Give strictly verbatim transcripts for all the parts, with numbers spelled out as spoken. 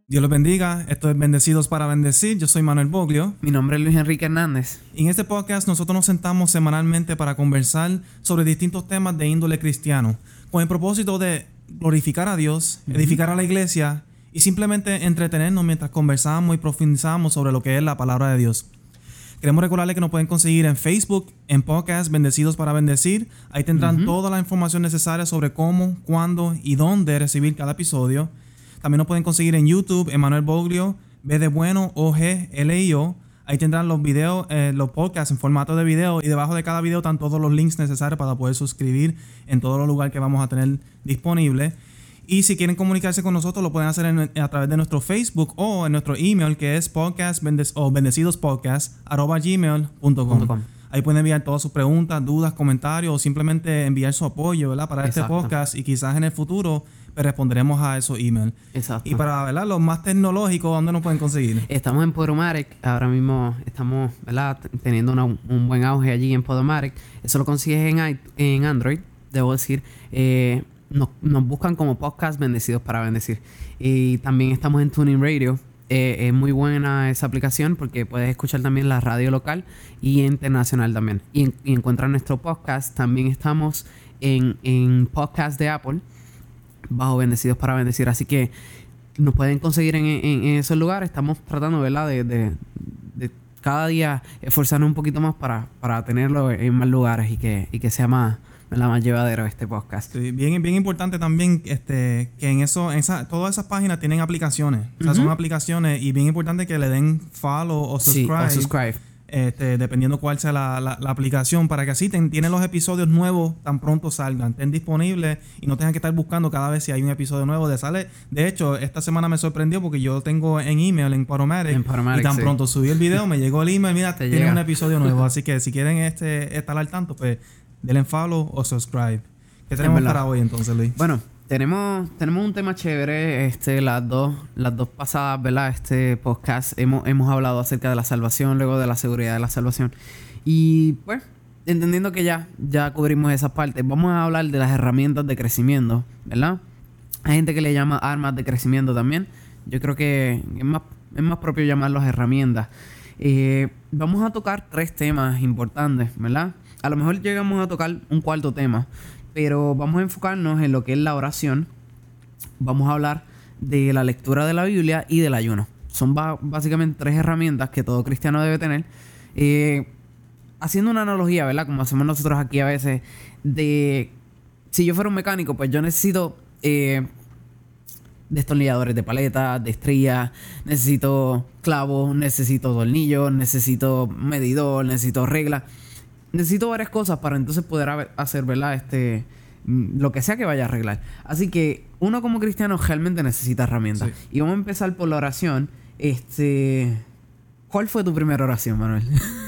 Dios los bendiga. Esto es Bendecidos para Bendecir. Yo soy Manuel Boglio. Mi nombre es Luis Enrique Hernández. Y en este podcast nosotros nos sentamos semanalmente para conversar sobre distintos temas de índole cristiano, con el propósito de glorificar a Dios, uh-huh. edificar a la iglesia y simplemente entretenernos mientras conversamos y profundizamos sobre lo que es la palabra de Dios. Queremos recordarles que nos pueden conseguir en Facebook, en podcast Bendecidos para Bendecir. Ahí tendrán uh-huh. toda la información necesaria sobre cómo, cuándo y dónde recibir cada episodio. También nos pueden conseguir en YouTube, Emanuel Boglio, B de Bueno, O G, L I O. Ahí tendrán los videos, eh, los podcasts en formato de video. Y debajo de cada video están todos los links necesarios para poder suscribir en todos los lugares que vamos a tener disponibles. Y si quieren comunicarse con nosotros, lo pueden hacer en, a través de nuestro Facebook o en nuestro email, que es podcast bendec- o bendecidospodcast arroba gmail punto com. Ahí pueden enviar todas sus preguntas, dudas, comentarios o simplemente enviar su apoyo, ¿verdad? Para Exacto. este podcast, y quizás en el futuro pues, responderemos a esos emails. Exacto. Y para, ¿verdad? Los más tecnológicos, ¿dónde nos pueden conseguir? Estamos en Podomatic. Ahora mismo estamos, ¿verdad? teniendo una, un buen auge allí en Podomatic. Eso lo consigues en, en Android, debo decir. Eh, nos, nos buscan como podcast Bendecidos para Bendecir. Y también estamos en Tuning Radio. Eh, es muy buena esa aplicación porque puedes escuchar también la radio local y internacional también. Y, en, y encuentrar nuestro podcast. También estamos en, en podcast de Apple, bajo Bendecidos para Bendecir. Así que nos pueden conseguir en, en, en esos lugares. Estamos tratando, ¿verdad? De, de, de cada día esforzarnos un poquito más para, para tenerlo en más lugares y que, y que sea más... la más llevadero este podcast. Sí, bien, bien importante también este, que en eso, en esa, todas esas páginas tienen aplicaciones. O sea, uh-huh. son aplicaciones y bien importante que le den follow o subscribe. Sí, o subscribe. Este, dependiendo cuál sea la, la, la aplicación, para que así ten, tienen los episodios nuevos tan pronto salgan, estén disponibles y no tengan que estar buscando cada vez si hay un episodio nuevo de sale. De hecho, esta semana me sorprendió porque yo tengo en email, en Podomatic, en Podomatic y tan sí. pronto subí el video, me llegó el email, mira, tiene llega. un episodio nuevo. Así que si quieren este estar al tanto, pues denle follow o subscribe. ¿Qué tenemos para hoy entonces, Luis? Bueno, tenemos, tenemos un tema chévere. Este, las dos, las dos pasadas, ¿verdad? Este podcast hemos, hemos hablado acerca de la salvación, luego de la seguridad de la salvación. Y pues, entendiendo que ya, ya cubrimos esa parte, vamos a hablar de las herramientas de crecimiento, ¿verdad? Hay gente que le llama armas de crecimiento también. Yo creo que es más, es más propio llamarlos herramientas. Eh, vamos a tocar tres temas importantes, ¿verdad? A lo mejor llegamos a tocar un cuarto tema, pero vamos a enfocarnos en lo que es la oración. Vamos a hablar de la lectura de la Biblia y del ayuno. Son ba- básicamente tres herramientas que todo cristiano debe tener. Eh, haciendo una analogía, ¿verdad? Como hacemos nosotros aquí a veces, de si yo fuera un mecánico, pues yo necesito eh, destornilladores de paleta, de estrías, necesito clavos, necesito tornillos, necesito medidor, necesito reglas. Necesito varias cosas para entonces poder hacer, ¿verdad? Este, lo que sea que vaya a arreglar. Así que uno como cristiano realmente necesita herramientas. Sí. Y vamos a empezar por la oración. Este, ¿cuál fue tu primera oración, Manuel?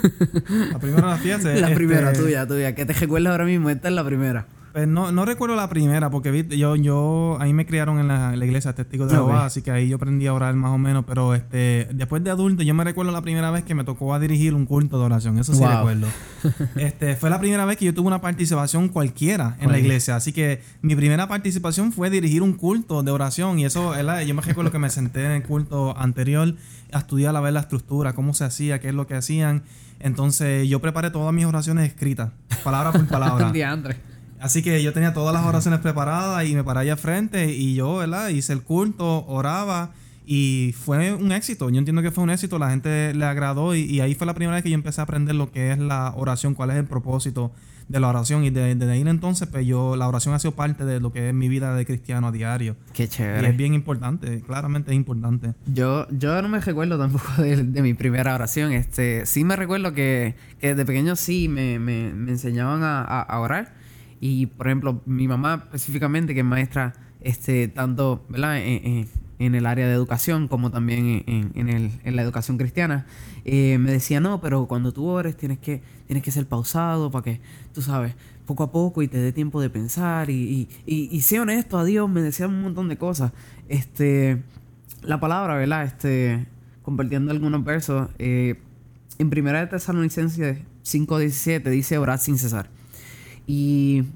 La primera oración. La este... primera tuya, tuya. Que te recuerdas ahora mismo. Esta es la primera. Pues no, no recuerdo la primera, porque ¿viste? yo, yo ahí me criaron en la, la iglesia Testigos de Jehová, okay. así que ahí yo aprendí a orar más o menos, pero este después de adulto yo me recuerdo la primera vez que me tocó a dirigir un culto de oración, eso sí wow. recuerdo. este Fue la primera vez que yo tuve una participación cualquiera en Oye. la iglesia, así que mi primera participación fue dirigir un culto de oración, y eso, ¿verdad? Yo me recuerdo que me senté en el culto anterior a estudiar a ver la estructura, cómo se hacía, qué es lo que hacían. Entonces yo preparé todas mis oraciones escritas, palabra por palabra. Así que yo tenía todas las oraciones preparadas y me paré allá al frente y yo, ¿verdad? Hice el culto, oraba y fue un éxito. Yo entiendo que fue un éxito, la gente le agradó y, y ahí fue la primera vez que yo empecé a aprender lo que es la oración, cuál es el propósito de la oración. Y desde de ahí entonces, pues yo, la oración ha sido parte de lo que es mi vida de cristiano a diario. Qué chévere. Y es bien importante, claramente es importante. Yo, yo no me recuerdo tampoco de, de mi primera oración. Este, sí me recuerdo que, que desde pequeño sí me, me, me enseñaban a, a, a orar. Y, por ejemplo, mi mamá específicamente, que es maestra este, tanto, ¿verdad? En, en, en el área de educación como también en, en, el, en la educación cristiana, eh, me decía, no, pero cuando tú ores tienes que, tienes que ser pausado para que, tú sabes, poco a poco y te dé tiempo de pensar y, y, y, y sé honesto a Dios. Me decía un montón de cosas. Este, la palabra, ¿verdad? Este, compartiendo algunos versos, eh, en Primera de Tesalonicenses cinco diecisiete dice, orad sin cesar. Y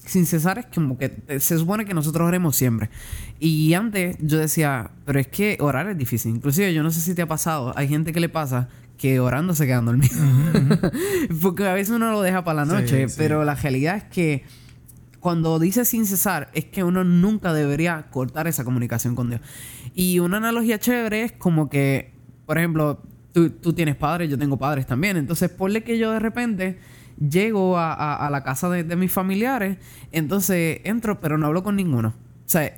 sin cesar es como que se supone que nosotros oremos siempre. Y antes yo decía, pero es que orar es difícil. Inclusive yo no sé si te ha pasado, hay gente que le pasa que orando se quedan dormidos. Uh-huh, uh-huh. Porque a veces uno lo deja para la noche, sí, sí. Pero la realidad es que cuando dice sin cesar es que uno nunca debería cortar esa comunicación con Dios. Y una analogía chévere es como que, por ejemplo, tú, tú tienes padres, yo tengo padres también. Entonces ponle que yo de repente llego a, a, a la casa de, de mis familiares, entonces entro pero no hablo con ninguno. O sea,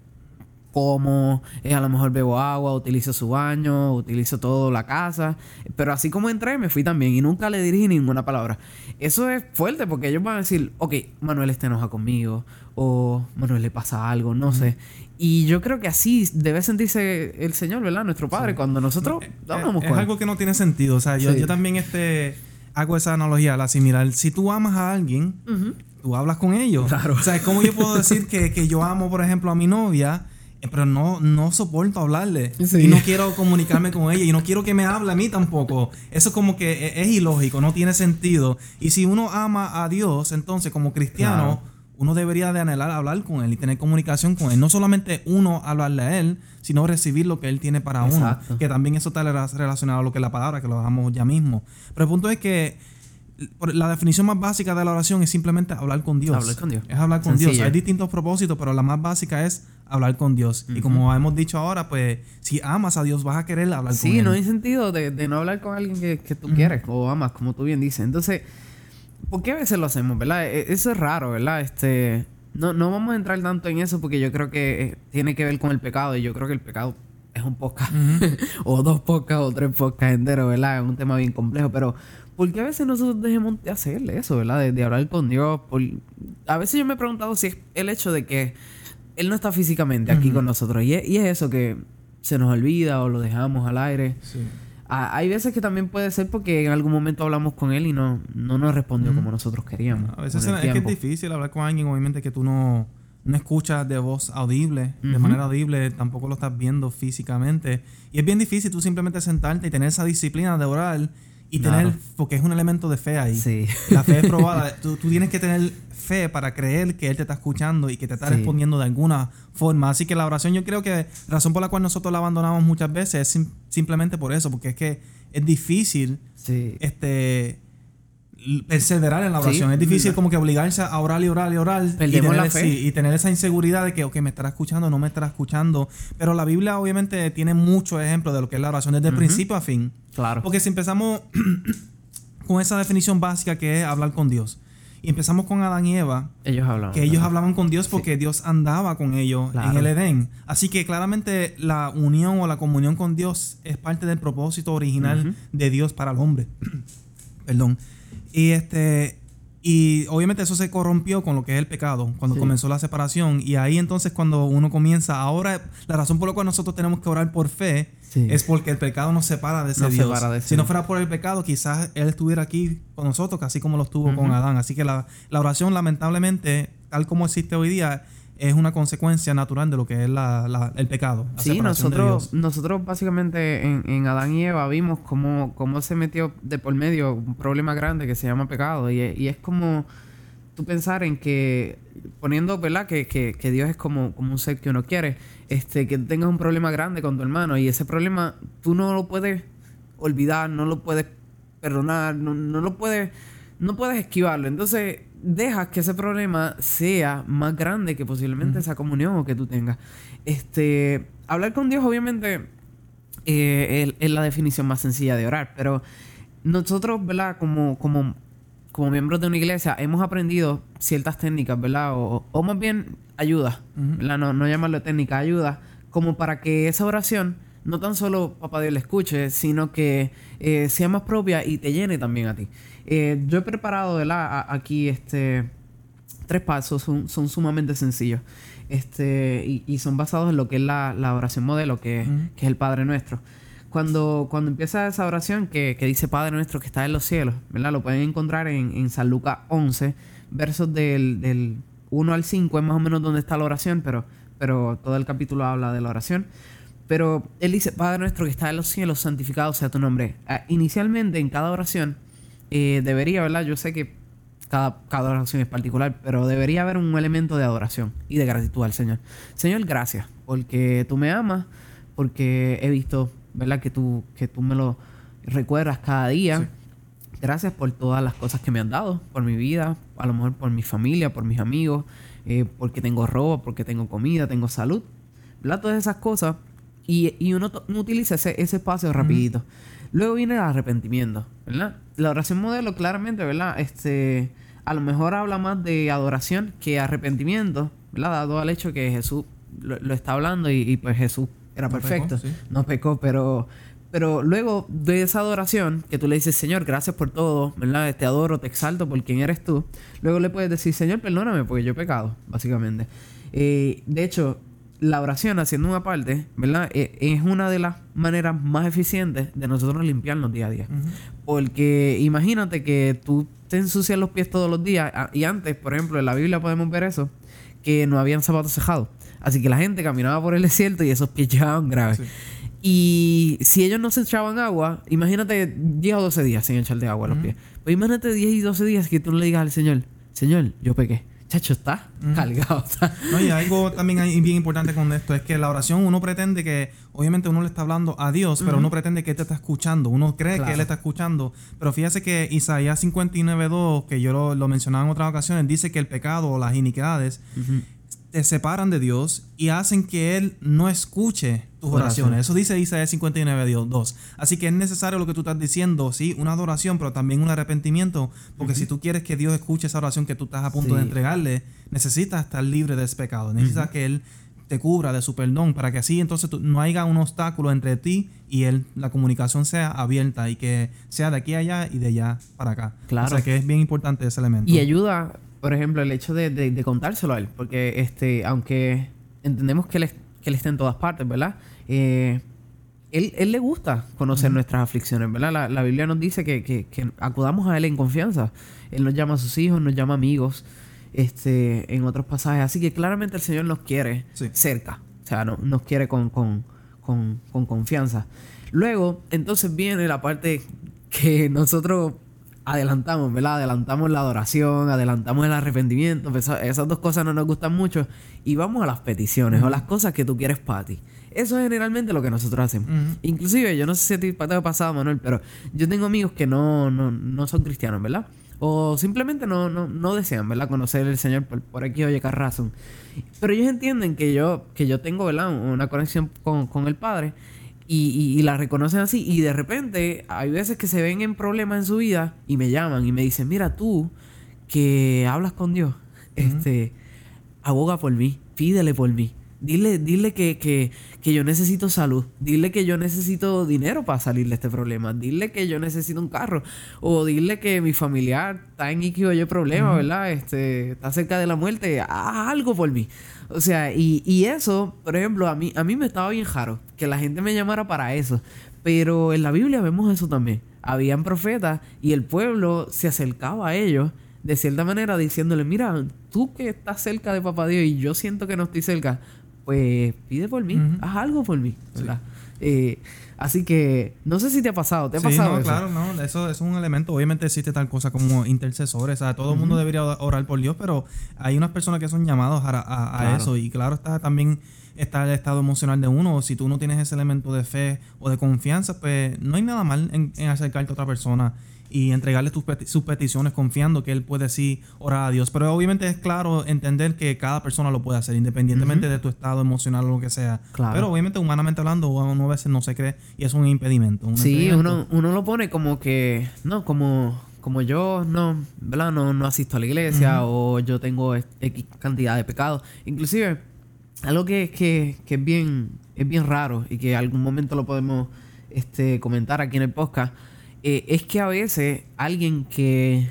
como eh, a lo mejor bebo agua, utilizo su baño, utilizo toda la casa, pero así como entré me fui también y nunca le dirigí ninguna palabra. Eso es fuerte porque ellos van a decir, ok, Manuel está enojado conmigo o Manuel le pasa algo, no uh-huh. sé. Y yo creo que así debe sentirse el Señor, ¿verdad? Nuestro Padre, sí. Cuando nosotros no, dábamos es, es algo que no tiene sentido. O sea, yo, sí. yo también este hago esa analogía, la similar. Si tú amas a alguien, uh-huh. tú hablas con ellos. Claro. O sea, ¿cómo yo puedo decir que, que yo amo, por ejemplo, a mi novia, pero no, no soporto hablarle? Sí. Y no quiero comunicarme con ella. Y no quiero que me hable a mí tampoco. Eso como que es, es ilógico, no tiene sentido. Y si uno ama a Dios, entonces como cristiano, claro. uno debería de anhelar hablar con Él y tener comunicación con Él. No solamente uno hablarle a Él, sino recibir lo que Él tiene para Exacto. uno. Que también eso está relacionado a lo que es la palabra, que lo dejamos ya mismo. Pero el punto es que la definición más básica de la oración es simplemente hablar con Dios. Hablar con Dios. Es hablar con Sencillo. Dios. Hay distintos propósitos, pero la más básica es hablar con Dios. Uh-huh. Y como hemos dicho ahora, pues si amas a Dios vas a querer hablar sí, con Él. Sí, no hay sentido de, de no hablar con alguien que, que tú uh-huh. quieres o amas, como tú bien dices. Entonces, ¿por qué a veces lo hacemos, verdad? Eso es raro, ¿verdad? Este, no, no vamos a entrar tanto en eso porque yo creo que tiene que ver con el pecado y yo creo que el pecado es un podcast uh-huh. o dos podcasts o tres podcasts enteros, ¿verdad? Es un tema bien complejo, pero ¿por qué a veces nosotros dejemos de hacerle eso, ¿verdad? De, de hablar con Dios. Por... A veces yo me he preguntado si es el hecho de que Él no está físicamente aquí uh-huh. con nosotros. Y es, y es eso que se nos olvida o lo dejamos al aire. Sí. Ah, hay veces que también puede ser porque en algún momento hablamos con Él y no, no nos respondió uh-huh. como nosotros queríamos. A veces es que es difícil hablar con alguien, obviamente, que tú no, no escuchas de voz audible, uh-huh. de manera audible, tampoco lo estás viendo físicamente. Y es bien difícil tú simplemente sentarte y tener esa disciplina de orar. Y tener, claro. porque es un elemento de fe ahí. Sí. La fe es probada. tú, tú tienes que tener fe para creer que Él te está escuchando y que te está sí. respondiendo de alguna forma. Así que la oración, yo creo que la razón por la cual nosotros la abandonamos muchas veces es sim- simplemente por eso, porque es que es difícil sí. este perseverar en la oración. Sí. Es difícil como que obligarse a orar y orar y orar. Perdemos y tener, la fe. Sí, y tener esa inseguridad de que, ok, me estará escuchando, no me estará escuchando. Pero la Biblia obviamente tiene muchos ejemplos de lo que es la oración desde uh-huh. principio a fin. Claro. Porque si empezamos con esa definición básica que es hablar con Dios, y empezamos con Adán y Eva, ellos hablaban, que ellos ¿verdad? hablaban con Dios porque sí. Dios andaba con ellos claro. en el Edén. Así que claramente la unión o la comunión con Dios es parte del propósito original uh-huh. de Dios para el hombre. Perdón. Y este y obviamente eso se corrompió con lo que es el pecado, cuando sí. comenzó la separación. Y ahí entonces cuando uno comienza, ahora la razón por la cual nosotros tenemos que orar por fe sí. es porque el pecado nos separa de ese nos Dios. Separa de ese. Si no fuera por el pecado, quizás Él estuviera aquí con nosotros, así como lo estuvo uh-huh. con Adán. Así que la, la oración, lamentablemente, tal como existe hoy día, es una consecuencia natural de lo que es la, la, el pecado. La sí, nosotros, nosotros básicamente en, en Adán y Eva vimos cómo, cómo se metió de por medio un problema grande que se llama pecado. Y, y es como tú pensar en que, poniendo, ¿verdad? Que, que, que Dios es como, como un ser que uno quiere, este, que tengas un problema grande con tu hermano y ese problema tú no lo puedes olvidar, no lo puedes perdonar, no, no lo puedes, no puedes esquivarlo. Entonces dejas que ese problema sea más grande que posiblemente uh-huh. esa comunión o que tú tengas. Este, hablar con Dios, obviamente, eh, es, es la definición más sencilla de orar, pero nosotros, ¿verdad? Como, como, como miembros de una iglesia, hemos aprendido ciertas técnicas, ¿verdad? O, o más bien ayuda, uh-huh. ¿verdad? No, no llamarlo técnica, ayuda, como para que esa oración no tan solo papá Dios la escuche, sino que eh, sea más propia y te llene también a ti. Eh, yo he preparado de la, a, aquí este tres pasos, son, son sumamente sencillos este y, y son basados en lo que es la, la oración modelo, que, uh-huh. que es el Padre Nuestro. Cuando, cuando empieza esa oración que, que dice Padre Nuestro que está en los cielos, ¿verdad? Lo pueden encontrar en, en San Lucas once, versos del, del uno al cinco, es más o menos donde está la oración, pero, pero todo el capítulo habla de la oración. Pero él dice, Padre Nuestro que está en los cielos, santificado sea tu nombre. Ah, inicialmente en cada oración eh, debería, ¿verdad? Yo sé que cada, cada oración es particular, pero debería haber un elemento de adoración y de gratitud al Señor. Señor, gracias, porque tú me amas, porque he visto, ¿verdad? Que tú, que tú me lo recuerdas cada día. Sí. Gracias por todas las cosas que me han dado, por mi vida, a lo mejor por mi familia, por mis amigos, eh, porque tengo ropa, porque tengo comida, tengo salud, ¿verdad? Todas esas cosas. Y, y uno, uno utiliza ese, ese espacio rapidito. Uh-huh. Luego viene el arrepentimiento, ¿verdad? La oración modelo claramente, ¿verdad? Este, a lo mejor habla más de adoración que arrepentimiento, ¿verdad? Dado al hecho que Jesús lo, lo está hablando y, y pues Jesús era no perfecto. Pecó, sí. No pecó, pero... Pero luego de esa adoración, que tú le dices, Señor, gracias por todo, ¿verdad? Te adoro, te exalto por quien eres tú. Luego le puedes decir, Señor, perdóname porque yo he pecado, básicamente. Eh, de hecho, la oración, haciendo una parte, ¿verdad? Eh, es una de las maneras más eficientes de nosotros limpiarnos día a día. Uh-huh. Porque imagínate que tú te ensucias los pies todos los días. Y antes, por ejemplo, en la Biblia podemos ver eso, que no habían zapatos cejados. Así que la gente caminaba por el desierto y esos pies llegaban graves. Sí. Y si ellos no se echaban agua, imagínate diez o doce días sin echarle agua a los uh-huh. pies. Pues imagínate diez y doce días que tú no le digas al Señor, Señor, yo pequé. Chacho, está uh-huh. cargado. Está. No, y algo también bien importante con esto es que la oración uno pretende que, obviamente uno le está hablando a Dios, uh-huh. pero uno pretende que Él te está escuchando. Uno cree claro. que Él está escuchando. Pero fíjate que Isaías cincuenta y nueve dos, que yo lo, lo mencionaba en otras ocasiones, dice que el pecado o las iniquidades uh-huh. te separan de Dios y hacen que Él no escuche tus oraciones. Oración. Eso dice Isaías cincuenta y nueve dos. Así que es necesario lo que tú estás diciendo, sí, una adoración, pero también un arrepentimiento, porque uh-huh. si tú quieres que Dios escuche esa oración que tú estás a punto sí. de entregarle, necesitas estar libre de ese pecado. Necesitas uh-huh. que Él te cubra de su perdón, para que así entonces tú, no haya un obstáculo entre ti y Él, la comunicación sea abierta y que sea de aquí a allá y de allá para acá. Claro. O sea que es bien importante ese elemento. Y ayuda, por ejemplo, el hecho de, de, de contárselo a Él, porque este, aunque entendemos que Él, que él está en todas partes, ¿verdad? Eh, él, él le gusta conocer uh-huh. nuestras aflicciones, ¿verdad? La, la Biblia nos dice que, que, que acudamos a Él en confianza. Él nos llama a sus hijos, nos llama amigos, este, en otros pasajes. Así que claramente el Señor nos quiere sí. cerca. O sea, no, nos quiere con, con, con, con confianza. Luego, entonces viene la parte que nosotros adelantamos, ¿verdad? Adelantamos la adoración, adelantamos el arrepentimiento. Pues esas dos cosas no nos gustan mucho. Y vamos a las peticiones uh-huh. o las cosas que tú quieres para ti. Eso es generalmente lo que nosotros hacemos. Uh-huh. Inclusive, yo no sé si a ti te ha pasado, Manuel, pero yo tengo amigos que no, no, no son cristianos, ¿verdad? O simplemente no, no, no desean, ¿verdad? Conocer al Señor por, por aquí o Y razón. Pero ellos entienden que yo, que yo tengo, ¿verdad? Una conexión con, con el Padre. Y, y, y la reconocen así. Y de repente hay veces que se ven en problemas en su vida y me llaman y me dicen, mira, tú que hablas con Dios, uh-huh. este, aboga por mí, pídele por mí. Dile, dile que, que, que yo necesito salud. Dile que yo necesito dinero para salir de este problema. Dile que yo necesito un carro. O dile que mi familiar está en X o Y problema, uh-huh. ¿verdad? Este, está cerca de la muerte. Haz algo por mí. O sea, y, y eso, por ejemplo, a mí, a mí me estaba bien raro que la gente me llamara para eso. Pero en la Biblia vemos eso también. Habían profetas y el pueblo se acercaba a ellos de cierta manera diciéndole, mira, tú que estás cerca de Papá Dios y yo siento que no estoy cerca, pues pide por mí, uh-huh. haz algo por mí, ¿verdad? Sí. Eh, así que no sé si te ha pasado, ¿te ha sí, pasado no, eso? Claro, no, eso, eso es un elemento. Obviamente existe tal cosa como intercesores, o sea, todo el uh-huh. mundo debería orar por Dios, pero hay unas personas que son llamadas a, a, a claro. eso, y claro está también está el estado emocional de uno. Si tú no tienes ese elemento de fe o de confianza, pues no hay nada mal en, en acercarte a otra persona y entregarle tus peti- sus peticiones confiando que él puede sí orar a Dios. Pero obviamente es claro entender que cada persona lo puede hacer independientemente uh-huh. de tu estado emocional o lo que sea. Claro. Pero obviamente humanamente hablando uno a veces no se cree y es un impedimento. Un sí, impedimento. Uno, uno lo pone como que, no, como, como yo no, ¿verdad? No, no asisto a la iglesia uh-huh. o yo tengo X cantidad de pecados. Inclusive, algo que, que, que es bien, es bien raro y que algún momento lo podemos este, comentar aquí en el podcast. Eh, es que a veces alguien que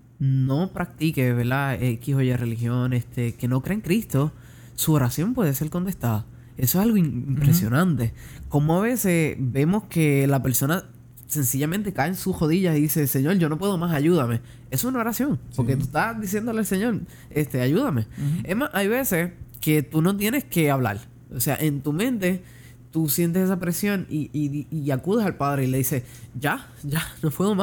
no practique, ¿verdad? X o Y religión, este, que no cree en Cristo, su oración puede ser contestada. Eso es algo impresionante. Uh-huh. Como a veces vemos que la persona sencillamente cae en sus rodillas y dice, Señor, yo no puedo más, ayúdame. Eso es una oración. Sí. Porque tú estás diciéndole al Señor, este, ayúdame. Uh-huh. Es más, hay veces que tú no tienes que hablar. O sea, en tu mente tú sientes esa presión y, y, y acudes al Padre y le dices, ya, ya, no puedo más.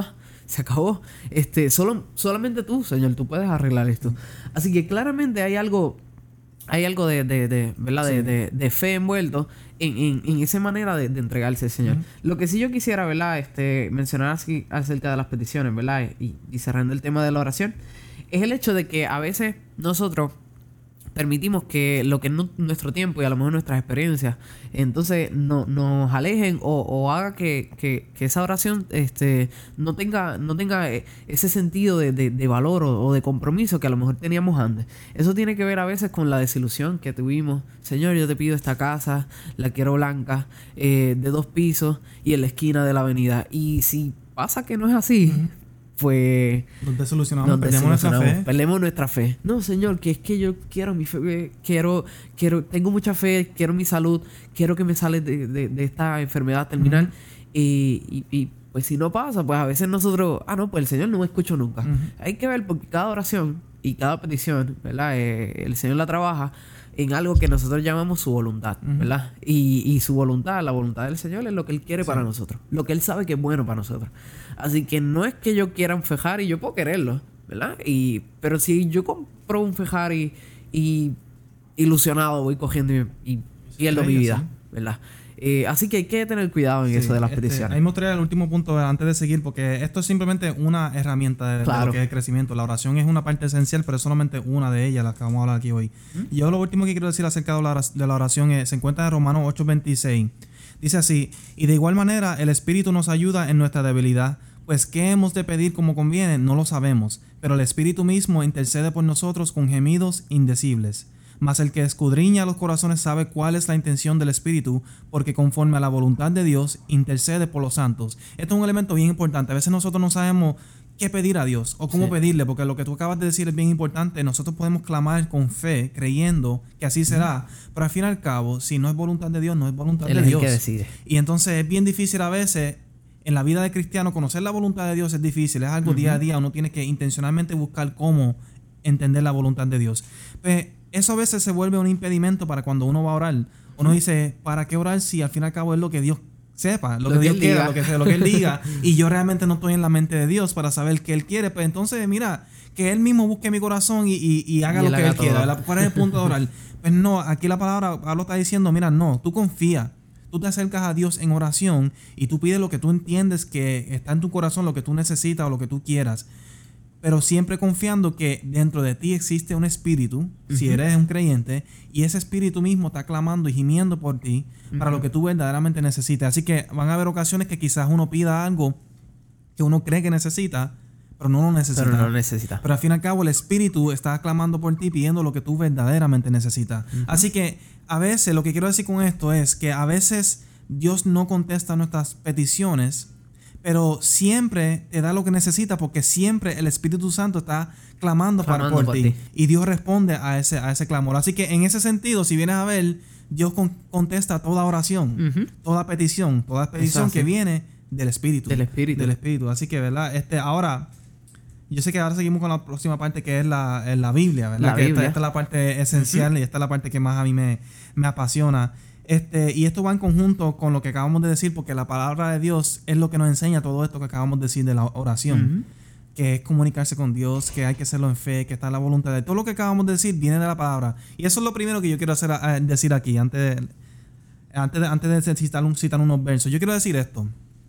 Se acabó. Este, solo, solamente tú, Señor, tú puedes arreglar esto. Así que claramente hay algo, hay algo de, de, de ¿verdad? Sí. De, de, de fe envuelto en, en, en esa manera de, de entregarse al Señor. Uh-huh. Lo que sí yo quisiera, ¿verdad? Este, mencionar así acerca de las peticiones, ¿verdad? Y, y cerrando el tema de la oración, es el hecho de que a veces nosotros permitimos que lo que es nuestro tiempo y a lo mejor nuestras experiencias entonces no, nos alejen o, o haga que, que, que esa oración este, no tenga no tenga ese sentido de, de, de valor o, o de compromiso que a lo mejor teníamos antes. Eso tiene que ver a veces con la desilusión que tuvimos. Señor, yo te pido esta casa, la quiero blanca, eh, de dos pisos y en la esquina de la avenida. Y si pasa que no es así, uh-huh. pues nos desilusionamos, nos perdemos nuestra fe. Perdemos nuestra fe. No, Señor, que es que yo quiero mi fe, quiero, quiero, tengo mucha fe, quiero mi salud, quiero que me sale de, de, de esta enfermedad terminal. Uh-huh. y, y, y pues si no pasa, pues a veces nosotros, ah, no, pues el Señor no me escucha nunca. Uh-huh. Hay que ver porque cada oración y cada petición, ¿verdad? Eh, el Señor la trabaja en algo que nosotros llamamos su voluntad, ¿verdad? Uh-huh. Y, y su voluntad, la voluntad del Señor es lo que Él quiere sí. para nosotros. Lo que Él sabe que es bueno para nosotros. Así que no es que yo quiera un Ferrari y yo puedo quererlo, ¿verdad? Y, pero si yo compro un Ferrari y ilusionado voy cogiendo y, y pierdo mi vida, ¿verdad? Eh, así que hay que tener cuidado en sí, eso de las este, peticiones. Ahí me gustaría el último punto antes de seguir, porque esto es simplemente una herramienta de, claro. de lo que es el crecimiento. La oración es una parte esencial, pero es solamente una de ellas, la que vamos a hablar aquí hoy. ¿Mm? Y yo lo último que quiero decir acerca de la oración es, se encuentra en Romanos ocho veintiséis. Dice así: y de igual manera el Espíritu nos ayuda en nuestra debilidad, pues qué hemos de pedir como conviene no lo sabemos, pero el Espíritu mismo intercede por nosotros con gemidos indecibles. Mas el que escudriña los corazones sabe cuál es la intención del Espíritu, porque conforme a la voluntad de Dios intercede por los santos. Esto es un elemento bien importante. A veces nosotros no sabemos qué pedir a Dios o cómo sí. pedirle, porque lo que tú acabas de decir es bien importante. Nosotros podemos clamar con fe, creyendo que así será, uh-huh. pero al fin y al cabo, si no es voluntad de Dios, no es voluntad Él de es Dios. El que decide. Y entonces es bien difícil a veces en la vida de cristiano conocer la voluntad de Dios. Es difícil, es algo uh-huh. día a día. Uno tiene que intencionalmente buscar cómo entender la voluntad de Dios. Pues eso a veces se vuelve un impedimento para cuando uno va a orar. Uno dice, ¿para qué orar si al fin y al cabo es lo que Dios sepa, lo, lo que Dios que quiera, lo que, lo que Él diga, y yo realmente no estoy en la mente de Dios para saber qué Él quiere? Pues entonces, mira, que Él mismo busque mi corazón y, y, y haga y lo que Él todo. quiera. ¿Cuál es el punto de orar? Pues no, aquí la palabra Pablo está diciendo, mira, no, tú confía. Tú te acercas a Dios en oración y tú pides lo que tú entiendes que está en tu corazón, lo que tú necesitas o lo que tú quieras. Pero siempre confiando que dentro de ti existe un espíritu, uh-huh. si eres un creyente, y ese espíritu mismo está clamando y gimiendo por ti uh-huh. para lo que tú verdaderamente necesitas. Así que van a haber ocasiones que quizás uno pida algo que uno cree que necesita, pero no lo necesita. Pero no lo necesita. Pero al fin y al cabo el espíritu está clamando por ti, pidiendo lo que tú verdaderamente necesitas. Uh-huh. Así que a veces, lo que quiero decir con esto es que a veces Dios no contesta nuestras peticiones, pero siempre te da lo que necesitas, porque siempre el Espíritu Santo está clamando, clamando para, por, por ti. ti. Y Dios responde a ese, a ese clamor. Así que en ese sentido, si vienes a ver, Dios con, contesta toda oración, uh-huh. toda petición, toda petición que viene del Espíritu. Del Espíritu. Del Espíritu. Así que, ¿verdad? Este, ahora, yo sé que ahora seguimos con la próxima parte, que es la, es la Biblia, ¿verdad? La que Biblia. Esta, esta es la parte esencial uh-huh. y esta es la parte que más a mí me, me apasiona. Este, y esto va en conjunto con lo que acabamos de decir, porque la palabra de Dios es lo que nos enseña todo esto que acabamos de decir de la oración, uh-huh. que es comunicarse con Dios, que hay que hacerlo en fe, que está en la voluntad de todo lo que acabamos de decir viene de la palabra. Y eso es lo primero que yo quiero hacer, a, a decir aquí, antes de, antes de, antes de citar, un, citar unos versos. Yo quiero decir esto.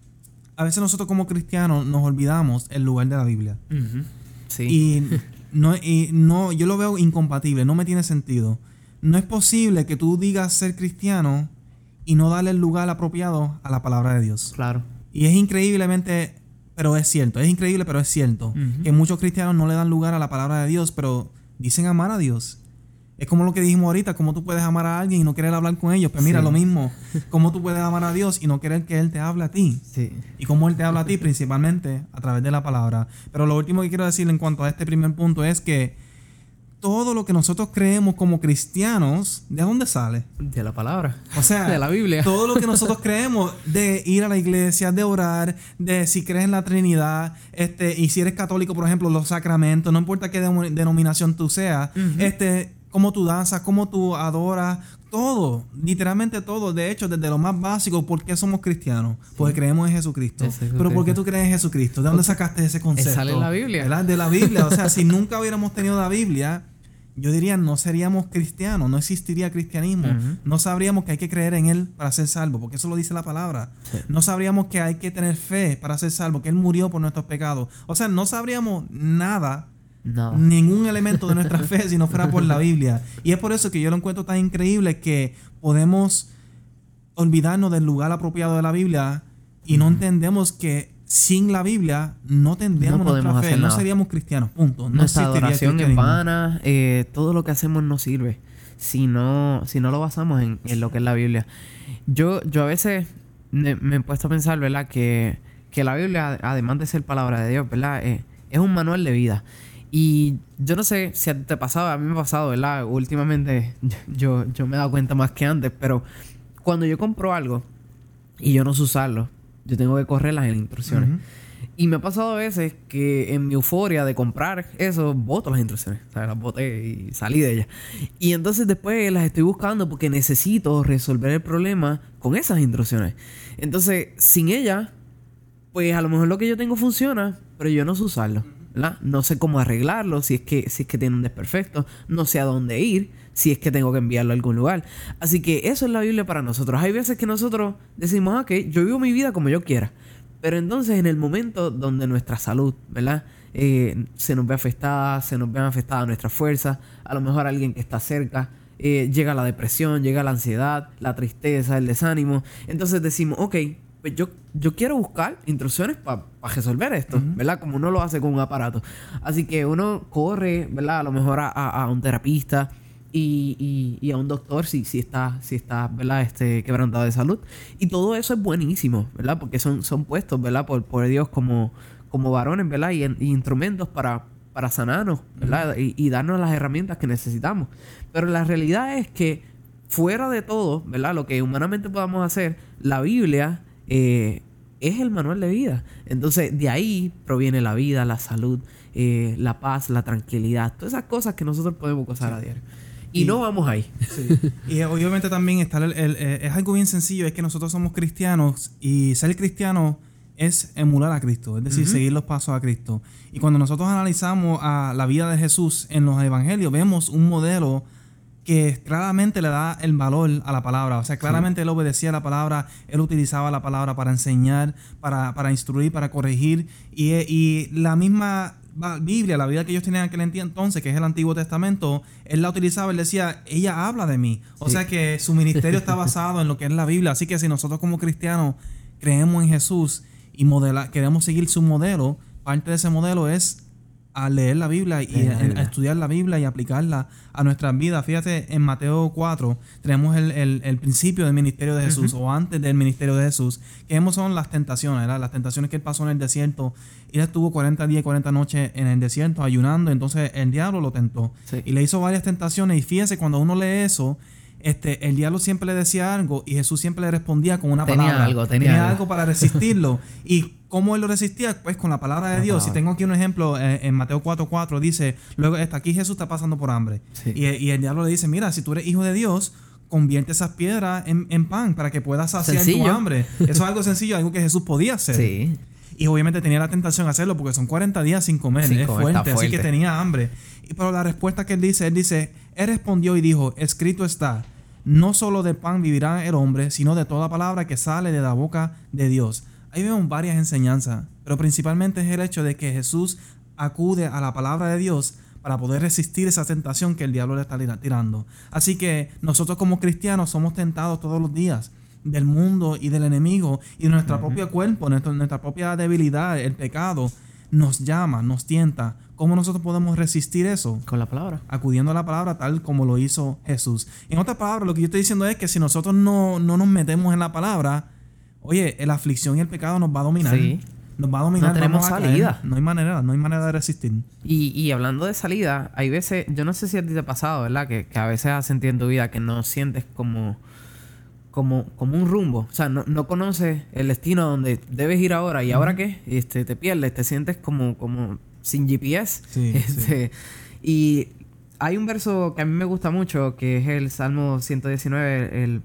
A veces nosotros como cristianos nos olvidamos el lugar de la Biblia. Uh-huh. Sí. Y, no, y no, yo lo veo incompatible, no me tiene sentido. No es posible que tú digas ser cristiano y no darle el lugar apropiado a la palabra de Dios. Claro. Y es increíblemente, pero es cierto, es increíble, pero es cierto, uh-huh. que muchos cristianos no le dan lugar a la palabra de Dios, pero dicen amar a Dios. Es como lo que dijimos ahorita, cómo tú puedes amar a alguien y no querer hablar con ellos. Pues mira, sí. lo mismo, cómo tú puedes amar a Dios y no querer que Él te hable a ti. Sí. Y cómo Él te habla a ti, principalmente a través de la palabra. Pero lo último que quiero decir en cuanto a este primer punto es que todo lo que nosotros creemos como cristianos, ¿de dónde sale? De la palabra. O sea, de la Biblia. Todo lo que nosotros creemos de ir a la iglesia, de orar, de si crees en la Trinidad, este, y si eres católico, por ejemplo, los sacramentos, no importa qué denominación tú seas, uh-huh. este, cómo tú danzas, cómo tú adoras, todo, literalmente todo. De hecho, desde lo más básico, ¿por qué somos cristianos? Porque sí. creemos en Jesucristo. Jesucristo. Pero ¿por qué tú crees en Jesucristo? ¿De dónde sacaste ese concepto? Sale en la Biblia. ¿Verdad? De la Biblia. O sea, si nunca hubiéramos tenido la Biblia, yo diría, no seríamos cristianos, no existiría cristianismo. Uh-huh. No sabríamos que hay que creer en Él para ser salvo, porque eso lo dice la palabra. Sí. No sabríamos que hay que tener fe para ser salvo, que Él murió por nuestros pecados. O sea, no sabríamos nada. No. Ningún elemento de nuestra fe si no fuera por la Biblia. Y es por eso que yo lo encuentro tan increíble que podemos olvidarnos del lugar apropiado de la Biblia y no entendemos que sin la Biblia no tendríamos no nuestra fe, no nada. Seríamos cristianos, punto. No nuestra adoración es vana, eh, todo lo que hacemos no sirve si no, si no lo basamos en, en lo que es la Biblia. Yo, yo a veces me, me he puesto a pensar, ¿verdad? Que, que la Biblia, además de ser palabra de Dios, ¿verdad? Eh, es un manual de vida. Y yo no sé si te ha pasado, a mí me ha pasado, ¿verdad? Últimamente yo, yo me he dado cuenta más que antes, pero cuando yo compro algo y yo no sé usarlo, yo tengo que correr las instrucciones. Uh-huh. Y me ha pasado a veces que en mi euforia de comprar eso, boto las instrucciones. O sea, las boté y salí de ellas. Y entonces después las estoy buscando porque necesito resolver el problema con esas instrucciones. Entonces, sin ellas, pues a lo mejor lo que yo tengo funciona, pero yo no sé usarlo. ¿verdad? No sé cómo arreglarlo, si es que si es que tiene un desperfecto, no sé a dónde ir, si es que tengo que enviarlo a algún lugar. Así que eso es la Biblia para nosotros. Hay veces que nosotros decimos, ok, yo vivo mi vida como yo quiera, pero entonces en el momento donde nuestra salud, ¿verdad? Eh, se nos ve afectada, se nos ve afectada nuestra fuerza, a lo mejor alguien que está cerca, eh, llega la depresión, llega la ansiedad, la tristeza, el desánimo. Entonces decimos, ok, pues yo, yo quiero buscar instrucciones para pa resolver esto, uh-huh. ¿verdad? Como uno lo hace con un aparato. Así que uno corre, ¿verdad? A lo mejor a, a, a un terapista y, y, y a un doctor si, si está, si está, ¿verdad? Este, quebrantado de salud. Y todo eso es buenísimo, ¿verdad? Porque son, son puestos, ¿verdad? Por, por Dios como, como varones, ¿verdad? Y, y instrumentos para, para sanarnos, ¿verdad? Uh-huh. Y, y darnos las herramientas que necesitamos. Pero la realidad es que fuera de todo, ¿verdad? Lo que humanamente podamos hacer, la Biblia... Eh, es el manual de vida. Entonces de ahí proviene la vida, la salud, eh, la paz, la tranquilidad, todas esas cosas que nosotros podemos gozar sí. a diario. Y, y no vamos ahí. Sí. Y obviamente también está el, el, el, es algo bien sencillo, es que nosotros somos cristianos y ser cristiano es emular a Cristo, es decir, uh-huh. seguir los pasos a Cristo. Y cuando nosotros analizamos a la vida de Jesús en los evangelios, vemos un modelo que claramente le da el valor a la palabra. O sea, claramente sí. él obedecía a la palabra, él utilizaba la palabra para enseñar, para, para instruir, para corregir. Y, y la misma Biblia, la Biblia que ellos tenían en aquel entonces, que es el Antiguo Testamento, él la utilizaba, él decía, ella habla de mí. O sí. sea que su ministerio está basado en lo que es la Biblia. Así que si nosotros como cristianos creemos en Jesús y modela, queremos seguir su modelo, parte de ese modelo es a leer la Biblia y a, a estudiar la Biblia y aplicarla a nuestras vidas. Fíjate, en Mateo cuatro tenemos el, el, el principio del ministerio de Jesús, uh-huh. o antes del ministerio de Jesús, que vemos son las tentaciones, ¿verdad? Las tentaciones que él pasó en el desierto. Él estuvo cuarenta días y cuarenta noches en el desierto ayunando, entonces el diablo lo tentó. Sí. Y le hizo varias tentaciones. Y fíjese, cuando uno lee eso, este, el diablo siempre le decía algo y Jesús siempre le respondía con una tenía palabra. Algo, tenía, tenía algo. algo para resistirlo. Y ¿cómo él lo resistía? Pues con la palabra de Dios. Si tengo aquí un ejemplo, eh, en Mateo cuatro cuatro dice, luego está aquí Jesús está pasando por hambre. Sí. Y, y el diablo le dice, mira, si tú eres hijo de Dios, convierte esas piedras en, en pan para que puedas saciar sencillo. tu hambre. Eso es algo sencillo, algo que Jesús podía hacer. Sí. Y obviamente tenía la tentación de hacerlo porque son cuarenta días sin comer. Sin es comer, fuerte, fuerte, así que tenía hambre. Y pero la respuesta que él dice, él dice, él respondió y dijo, escrito está, no solo de pan vivirá el hombre, sino de toda palabra que sale de la boca de Dios. Ahí vemos varias enseñanzas, pero principalmente es el hecho de que Jesús acude a la palabra de Dios para poder resistir esa tentación que el diablo le está tirando. Así que nosotros como cristianos somos tentados todos los días del mundo y del enemigo y de nuestro uh-huh. propio cuerpo, nuestra, nuestra propia debilidad, el pecado nos llama, nos tienta. ¿Cómo nosotros podemos resistir eso? Con la palabra. Acudiendo a la palabra tal como lo hizo Jesús. En otras palabras, lo que yo estoy diciendo es que si nosotros no, no nos metemos en la palabra, oye, la aflicción y el pecado nos va a dominar. Sí. Nos va a dominar. No tenemos salida. Caer. No hay manera, no hay manera de resistir. Y, y hablando de salida, hay veces, yo no sé si a ti te ha pasado, ¿verdad? Que, que a veces has sentido en tu vida que no sientes como, como, como un rumbo. O sea, no, no conoces el destino a donde debes ir ahora. ¿Y uh-huh. ahora qué? Este, te pierdes, te sientes como, como sin G P S. Sí, este, sí. Y hay un verso que a mí me gusta mucho, que es el Salmo ciento diecinueve, el,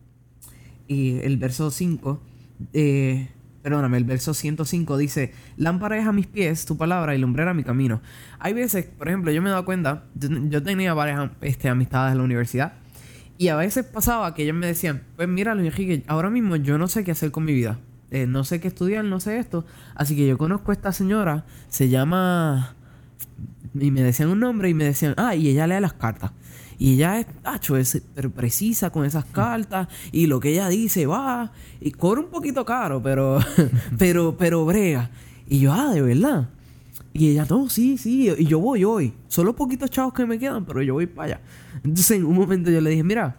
y el verso cinco, eh, perdóname, el verso ciento cinco dice: lámpara es a mis pies tu palabra y lumbrera mi camino. Hay veces, por ejemplo, yo me he dado cuenta, yo, yo tenía varias este, amistades en la universidad, y a veces pasaba que ellos me decían: pues mira, Luis Enrique, ahora mismo yo no sé qué hacer con mi vida. Eh, no sé qué estudiar, no sé esto. Así que yo conozco a esta señora, se llama... Y me decían un nombre y me decían: ah, y ella lee las cartas. Y ella es, tacho, es precisa con esas cartas. Y lo que ella dice va. Y cobra un poquito caro, pero... pero, pero brega. Y yo, ah, de verdad. Y ella, no, sí, sí. Y yo voy hoy. Solo poquitos chavos que me quedan, pero yo voy para allá. Entonces, en un momento yo le dije: mira,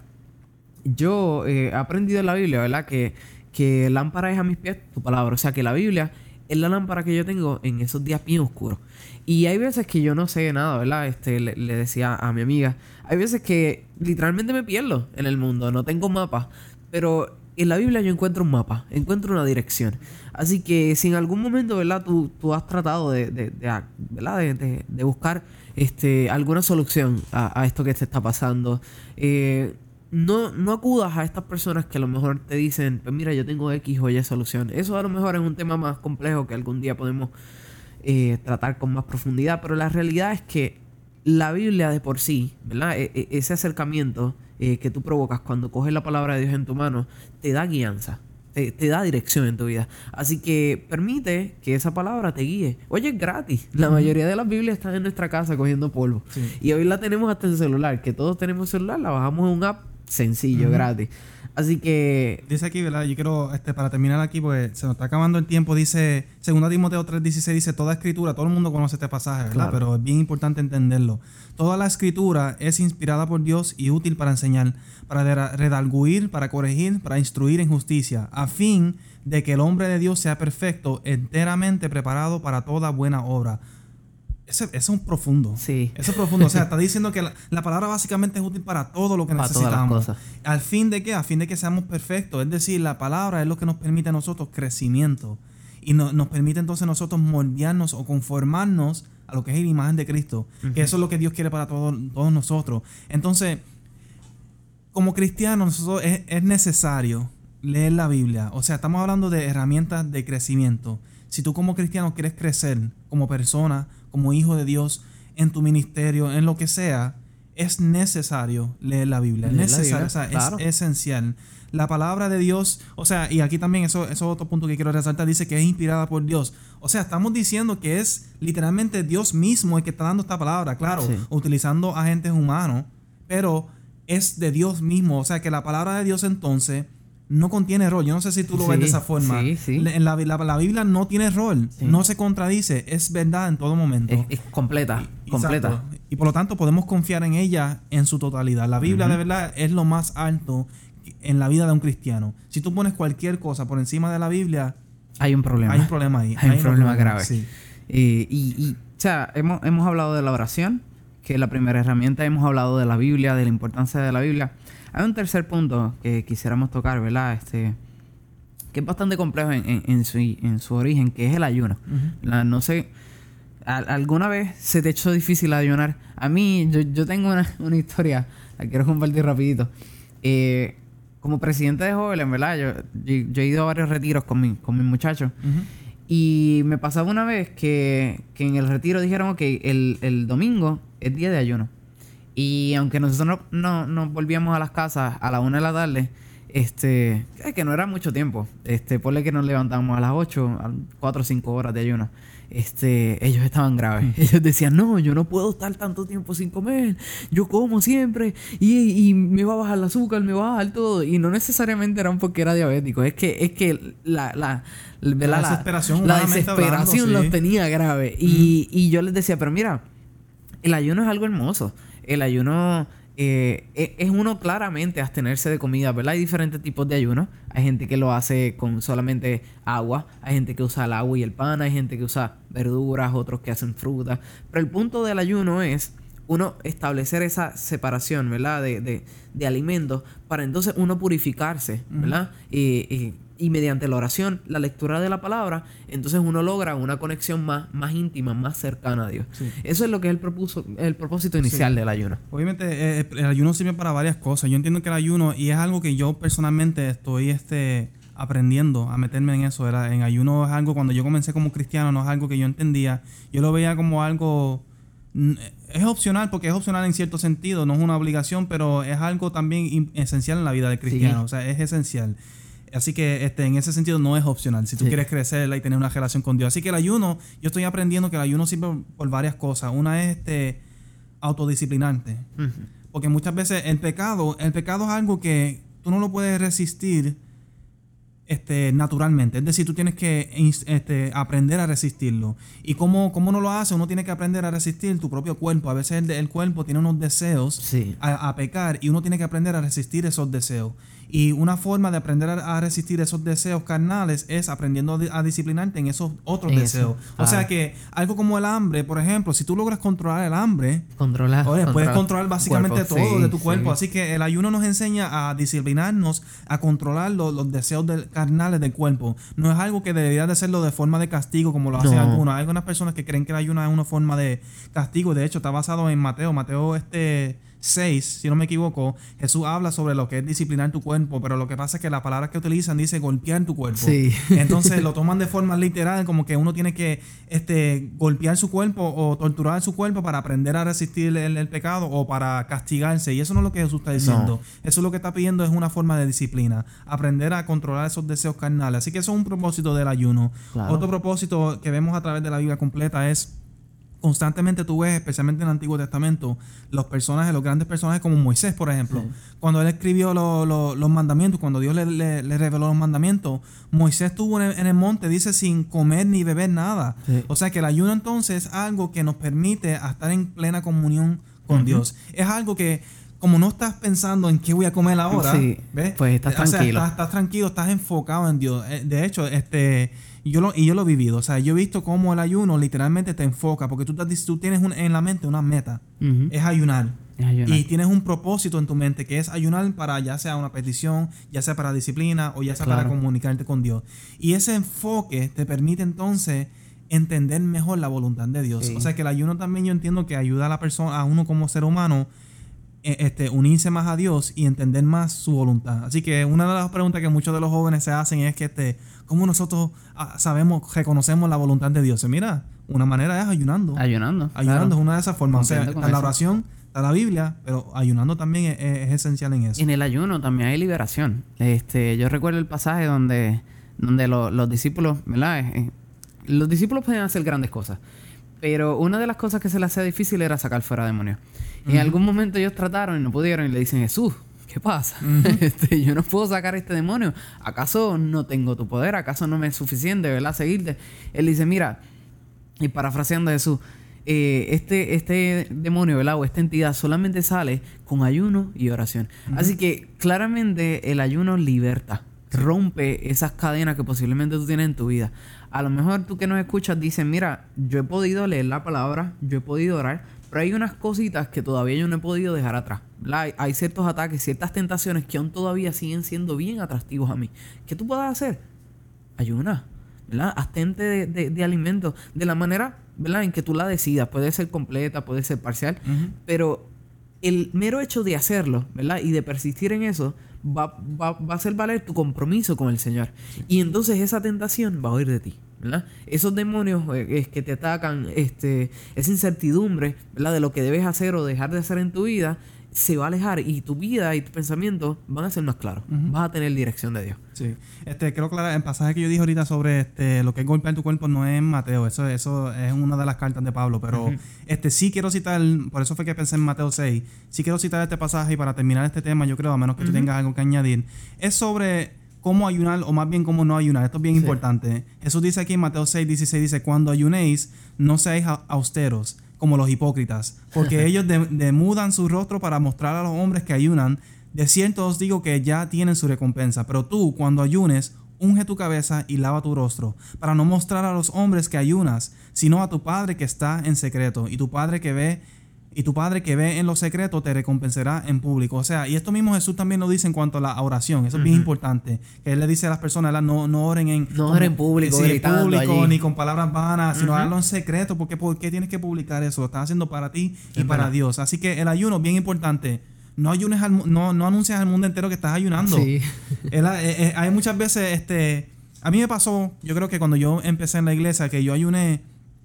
yo eh, he aprendido en la Biblia, ¿verdad? Que, que lámpara es a mis pies tu palabra. O sea, que la Biblia es la lámpara que yo tengo en esos días bien oscuros. Y hay veces que yo no sé nada, ¿verdad? Este, le, le decía a mi amiga, hay veces que literalmente me pierdo en el mundo, no tengo mapa, pero en la Biblia yo encuentro un mapa, encuentro una dirección. Así que si en algún momento, ¿verdad? Tú, tú has tratado de, de, de, ¿verdad? de, de, de buscar este, alguna solución a, a esto que te está pasando, eh, no, no acudas a estas personas que a lo mejor te dicen: pues mira, yo tengo X o Y solución. Eso a lo mejor es un tema más complejo que algún día podemos Eh, tratar con más profundidad, pero la realidad es que la Biblia de por sí, ¿verdad? E- e- ese acercamiento eh, que tú provocas cuando coges la palabra de Dios en tu mano, te da guianza, te, te da dirección en tu vida. Así que permite que esa palabra te guíe. Oye, es gratis. La mayoría de las Biblias están en nuestra casa cogiendo polvo. Sí. Y hoy la tenemos hasta en celular, que todos tenemos celular, la bajamos en un app sencillo, uh-huh. gratis. Así que... Dice aquí, ¿verdad? Yo quiero, este, para terminar aquí, porque se nos está acabando el tiempo, dice, según Timoteo tres dieciséis, dice: toda escritura, todo el mundo conoce este pasaje, ¿verdad? Claro. Pero es bien importante entenderlo. Toda la escritura es inspirada por Dios y útil para enseñar, para redarguir, para corregir, para instruir en justicia, a fin de que el hombre de Dios sea perfecto, enteramente preparado para toda buena obra. Ese, ese es un profundo. Sí. Eso es profundo. O sea, está diciendo que la, la palabra básicamente es útil para todo lo que para necesitamos. Todas las cosas. ¿Al fin de qué? A fin de que seamos perfectos. Es decir, la palabra es lo que nos permite a nosotros crecimiento. Y no, nos permite entonces nosotros moldearnos o conformarnos a lo que es la imagen de Cristo. Uh-huh. Que eso es lo que Dios quiere para todo, todos nosotros. Entonces, como cristianos, nosotros es, es necesario leer la Biblia. O sea, estamos hablando de herramientas de crecimiento. Si tú como cristiano quieres crecer como persona, como hijo de Dios, en tu ministerio, en lo que sea, es necesario leer la Biblia. Es necesario, o sea, claro. Es esencial. La palabra de Dios, o sea, y aquí también eso, eso es otro punto que quiero resaltar, dice que es inspirada por Dios. O sea, estamos diciendo que es literalmente Dios mismo el que está dando esta palabra, claro, sí. utilizando agentes humanos, pero es de Dios mismo. O sea, que la palabra de Dios entonces no contiene error. Yo no sé si tú lo sí, ves de esa forma. Sí, sí. En la, la, la Biblia no tiene error, sí. no se contradice, es verdad en todo momento. Es, es completa, y, completa. Exacto. Y por lo tanto podemos confiar en ella en su totalidad. La Biblia uh-huh. de verdad es lo más alto en la vida de un cristiano. Si tú pones cualquier cosa por encima de la Biblia, hay un problema. Hay un problema ahí. Hay, hay un problema, problema grave. Sí. Y, y, y, o sea, hemos, hemos hablado de la oración, que es la primera herramienta. Hemos hablado de la Biblia, de la importancia de la Biblia. Hay un tercer punto que quisiéramos tocar, ¿verdad? Este, que es bastante complejo en, en, en, su, en su origen, que es el ayuno. Uh-huh. La, no sé, a, ¿alguna vez se te ha hecho difícil ayunar? A mí, yo, yo tengo una, una historia, la quiero compartir rapidito. Eh, como presidente de jóvenes, ¿verdad? Yo, yo, yo he ido a varios retiros con, mi, con mis muchachos. Uh-huh. Y me pasaba una vez que, que en el retiro dijeron que el, el domingo es día de ayuno. Y aunque nosotros no, no, nos volvíamos a las casas a la una de la tarde, este, que no era mucho tiempo, este, ponle que nos levantábamos a las ocho, a cuatro o cinco horas de ayuno, este, ellos estaban graves. Mm. Ellos decían: no, yo no puedo estar tanto tiempo sin comer, yo como siempre, y, y me va a bajar el azúcar, me va a bajar todo. Y no necesariamente eran porque era diabético, es que, es que la, la, la, la desesperación, la, la desesperación hablando, los sí. tenía grave. Mm. Y, y yo les decía: pero mira, el ayuno es algo hermoso. El ayuno eh, es uno claramente abstenerse de comida, ¿verdad? Hay diferentes tipos de ayuno. Hay gente que lo hace con solamente agua. Hay gente que usa el agua y el pan. Hay gente que usa verduras, otros que hacen fruta. Pero el punto del ayuno es uno establecer esa separación, ¿verdad? De, de, de alimentos para entonces uno purificarse, ¿verdad? Uh-huh. Y, y y mediante la oración, la lectura de la palabra, entonces uno logra una conexión más, más íntima, más cercana a Dios. Sí. Eso es lo que es el, propuso, el propósito inicial sí. del ayuno. Obviamente eh, el ayuno sirve para varias cosas. Yo entiendo que el ayuno, y es algo que yo personalmente estoy este, aprendiendo a meterme en eso. Era, en ayuno es algo, cuando yo comencé como cristiano, no es algo que yo entendía. Yo lo veía como algo... Es opcional porque es opcional en cierto sentido, no es una obligación, pero es algo también esencial en la vida del cristiano. Sí. O sea, es esencial. Así que este, en ese sentido no es opcional si tú sí. quieres crecer y tener una relación con Dios. Así que el ayuno, yo estoy aprendiendo que el ayuno sirve por varias cosas. Una es este, autodisciplinante. Uh-huh. Porque muchas veces el pecado, el pecado es algo que tú no lo puedes resistir este, naturalmente. Es decir, tú tienes que este, aprender a resistirlo. ¿Y cómo, cómo no lo hace? Uno tiene que aprender a resistir tu propio cuerpo. A veces el, el cuerpo tiene unos deseos sí. a, a pecar y uno tiene que aprender a resistir esos deseos. Y una forma de aprender a, a resistir esos deseos carnales es aprendiendo a, a disciplinarte en esos otros Eso. deseos. Ah. O sea que algo como el hambre, por ejemplo, si tú logras controlar el hambre, Controla, oye, controla puedes controlar básicamente cuerpo. todo sí, de tu cuerpo. Sí. Así que el ayuno nos enseña a disciplinarnos, a controlar los, los deseos del, carnales del cuerpo. No es algo que debería de hacerlo de forma de castigo como lo hacen no. algunos. Hay algunas personas que creen que el ayuno es una forma de castigo. De hecho, está basado en Mateo. Mateo este... seis, si no me equivoco, Jesús habla sobre lo que es disciplinar tu cuerpo, pero lo que pasa es que las palabras que utilizan dice golpear tu cuerpo. Sí. Entonces lo toman de forma literal, como que uno tiene que este, golpear su cuerpo o torturar su cuerpo para aprender a resistir el, el pecado o para castigarse. Y eso no es lo que Jesús está diciendo. No. Eso lo que está pidiendo es una forma de disciplina, aprender a controlar esos deseos carnales. Así que eso es un propósito del ayuno. Claro. Otro propósito que vemos a través de la Biblia completa es constantemente tú ves, especialmente en el Antiguo Testamento, los personajes, los grandes personajes como Moisés, por ejemplo. Sí. Cuando él escribió lo, lo, los mandamientos, cuando Dios le, le, le reveló los mandamientos, Moisés estuvo en el, en el monte, dice, sin comer ni beber nada. Sí. O sea que el ayuno entonces es algo que nos permite estar en plena comunión con uh-huh. Dios. Es algo que, como no estás pensando en qué voy a comer ahora, sí, ¿ves? Pues estás o sea, tranquilo. Estás, estás tranquilo, estás enfocado en Dios. De hecho, este... Yo lo, y yo lo he vivido, o sea, yo he visto cómo el ayuno literalmente te enfoca, porque tú, tú tienes un, en la mente una meta, uh-huh. es ayunar. Es ayunar. Y tienes un propósito en tu mente, que es ayunar para ya sea una petición, ya sea para disciplina o ya sea claro. para comunicarte con Dios. Y ese enfoque te permite entonces entender mejor la voluntad de Dios. Sí. O sea, que el ayuno también yo entiendo que ayuda a la persona, a uno como ser humano, Este, unirse más a Dios y entender más su voluntad. Así que una de las preguntas que muchos de los jóvenes se hacen es que este, ¿cómo nosotros ah, sabemos, reconocemos la voluntad de Dios? Mira, una manera es ayunando. Ayunando. Ayunando claro. es una de esas formas. O sea, está la oración, está la Biblia, pero ayunando también es, es esencial en eso. En el ayuno también hay liberación. Este, yo recuerdo el pasaje donde, donde lo, los discípulos, ¿verdad? Eh, los discípulos pueden hacer grandes cosas. Pero una de las cosas que se les hacía difícil era sacar fuera demonios. Uh-huh. En algún momento ellos trataron y no pudieron y le dicen, Jesús, ¿qué pasa? Uh-huh. este, yo no puedo sacar este demonio. ¿Acaso no tengo tu poder? ¿Acaso no me es suficiente, ¿verdad? Seguirte. Él dice, mira, y parafraseando a Jesús, eh, este, este demonio, ¿verdad? O esta entidad solamente sale con ayuno y oración. Uh-huh. Así que claramente el ayuno liberta. Rompe esas cadenas que posiblemente tú tienes en tu vida. A lo mejor tú que nos escuchas dices, mira, yo he podido leer la palabra, yo he podido orar, pero hay unas cositas que todavía yo no he podido dejar atrás. Hay, hay ciertos ataques, ciertas tentaciones que aún todavía siguen siendo bien atractivos a mí. ¿Qué tú puedes hacer? Ayuna, ¿verdad? Abstente de, de, de alimentos de la manera, ¿verdad?, en que tú la decidas. Puede ser completa, puede ser parcial, uh-huh. pero el mero hecho de hacerlo, ¿verdad?, y de persistir en eso, Va, va, va a hacer valer tu compromiso con el Señor. Sí. Y entonces esa tentación va a huir de ti, ¿verdad? Esos demonios eh, que te atacan, este, esa incertidumbre, ¿verdad?, de lo que debes hacer o dejar de hacer en tu vida, se va a alejar y tu vida y tus pensamientos van a ser más claros. Uh-huh. Vas a tener dirección de Dios. Sí. Este, quiero aclarar, el pasaje que yo dije ahorita sobre este, lo que es golpear tu cuerpo no es en Mateo. Eso, eso es una de las cartas de Pablo. Pero uh-huh. este, sí quiero citar, por eso fue que pensé en Mateo seis. Sí quiero citar este pasaje y para terminar este tema, yo creo, a menos que uh-huh. tú tengas algo que añadir, es sobre cómo ayunar o más bien cómo no ayunar. Esto es bien sí. importante. Jesús dice aquí en Mateo seis, dieciséis, dice, cuando ayunéis, no seáis austeros como los hipócritas, porque ellos de, demudan su rostro para mostrar a los hombres que ayunan. De cierto os digo que ya tienen su recompensa. Pero tú, cuando ayunes, unge tu cabeza y lava tu rostro, para no mostrar a los hombres que ayunas, sino a tu Padre que está en secreto. Y tu Padre que ve y tu Padre que ve en lo secreto te recompensará en público. O sea, y esto mismo Jesús también lo dice en cuanto a la oración. Eso es uh-huh. bien importante. Que Él le dice a las personas, no, no oren en, no oren en público, sí, gritando público allí. ni con palabras vanas, sino Uh-huh. háganlo en secreto. Porque, ¿por qué tienes que publicar eso? Lo estás haciendo para ti y Es para verdad. Dios. Así que el ayuno es bien importante. No ayunes al, no, no anuncias al mundo entero que estás ayunando. Sí. El, eh, eh, hay muchas veces, este, a mí me pasó, yo creo que cuando yo empecé en la iglesia, que yo ayuné,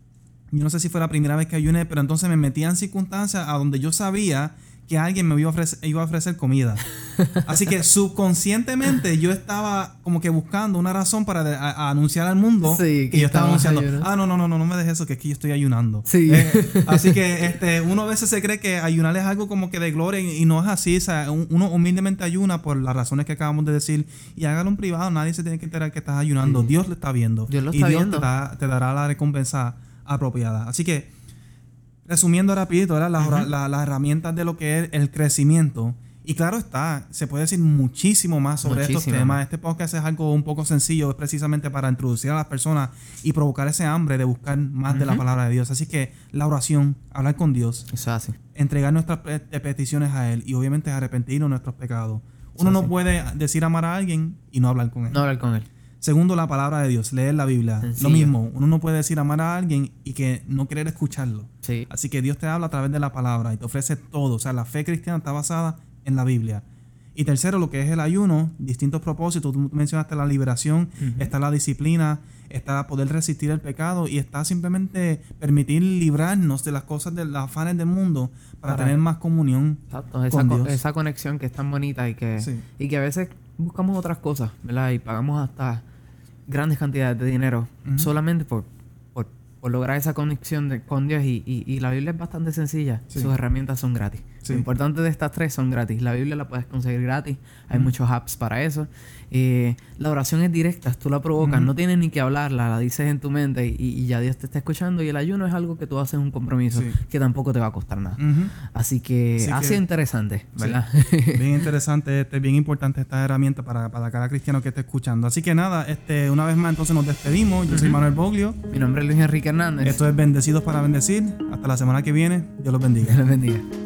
yo no sé si fue la primera vez que ayuné, pero entonces me metía en circunstancias a donde yo sabía que alguien me iba a ofrecer, iba a ofrecer comida. Así que subconscientemente yo estaba como que buscando una razón para de, a, a anunciar al mundo sí, que, que yo estaba anunciando. Ayunando. Ah, no, no, no, no, no me dejes eso, que es que yo estoy ayunando. Sí. Eh, así que este, uno a veces se cree que ayunar es algo como que de gloria y, y no es así. O sea, uno humildemente ayuna por las razones que acabamos de decir y hágalo en privado. Nadie se tiene que enterar que estás ayunando. Sí. Dios lo está viendo. Dios lo y está Dios viendo. Te, da, te dará la recompensa apropiada. Así que, resumiendo rapidito, ¿verdad? Las, uh-huh. la, las herramientas de lo que es el crecimiento. Y claro está, se puede decir muchísimo más sobre muchísimo. estos temas. Este podcast es algo un poco sencillo, es precisamente para introducir a las personas y provocar ese hambre de buscar más uh-huh. de la palabra de Dios. Así que la oración, hablar con Dios, eso hace. Entregar nuestras peticiones a Él y obviamente arrepentirnos de nuestros pecados. Uno no puede decir amar a alguien y no hablar con Él. No hablar con Él. Segundo, la palabra de Dios, leer la Biblia. Sencillo. Lo mismo, uno no puede decir amar a alguien y que no querer escucharlo. Sí. Así que Dios te habla a través de la palabra y te ofrece todo. O sea, la fe cristiana está basada en la Biblia. Y tercero, lo que es el ayuno, distintos propósitos. Tú mencionaste la liberación, uh-huh. está la disciplina, está poder resistir el pecado y está simplemente permitir librarnos de las cosas, de los afanes del mundo para, para tener más comunión Exacto, esa con co- Dios. Esa conexión que es tan bonita y que, sí. y que a veces buscamos otras cosas, ¿verdad? Y pagamos hasta grandes cantidades de dinero uh-huh. solamente por, por, por lograr esa conexión de, con Dios. Y, y, y la Biblia es bastante sencilla. Sí. Sus herramientas son gratis. Sí. Lo importante de estas tres son gratis. La Biblia la puedes conseguir gratis. Hay uh-huh. muchos apps para eso. Eh, la oración es directa. Tú la provocas. Uh-huh. No tienes ni que hablarla. La dices en tu mente y, y ya Dios te está escuchando. Y el ayuno es algo que tú haces un compromiso sí. que tampoco te va a costar nada. Uh-huh. Así que Así ha sido interesante, ¿verdad? Sí. Bien interesante. Este, bien importante esta herramienta para, para cada cristiano que esté escuchando. Así que nada, este, una vez más entonces nos despedimos. Yo uh-huh. soy Manuel Boglio. Mi nombre es Luis Enrique Hernández. Esto es Bendecidos para Bendecir. Hasta la semana que viene. Dios los bendiga. Dios los bendiga.